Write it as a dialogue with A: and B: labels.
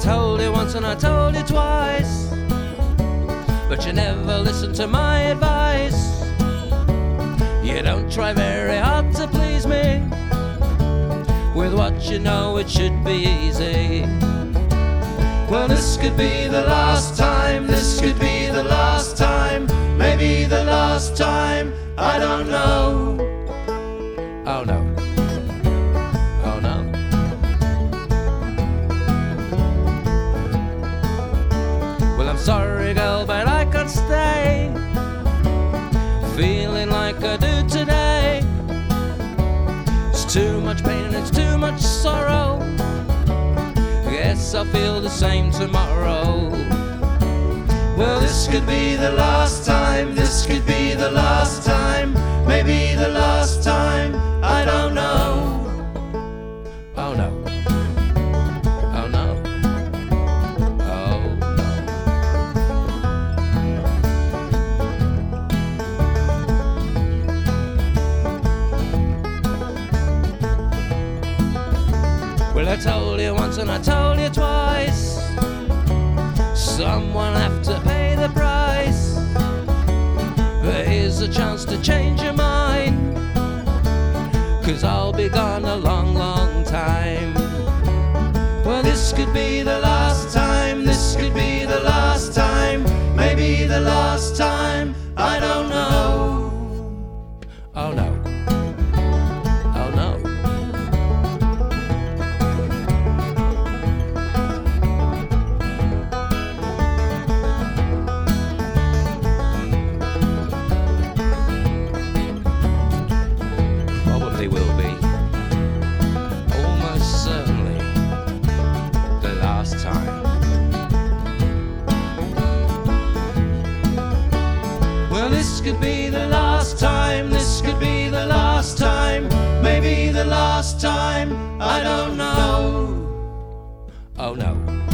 A: told you once and I told you twice, but you never listened to my advice. You don't try very hard to please me. With what you know it should be easy. Well, this could be the last time, this could be the last time, maybe the last time, I don't know. Oh no. Oh no. Well, I'm sorry, girl, but I can't stay feeling like I do today. It's too much pain and it's too much sorrow. Guess I'll feel the same tomorrow. Well, this could be the last time, this could be the last time, maybe the last time, I don't know. Oh no. Oh no. Oh no. Well, I told you once and I told you twice, someone have to pay the price. But here's a chance to change your mind, 'cause I'll be gone a long, long time. Well, this could be the last time, this could be the last time, maybe the last time, I don't know. Oh no. Oh no. Probably will be, almost certainly, the last time. Well, this could be the last time, this could be the last time, maybe the last time, I don't know. Oh no.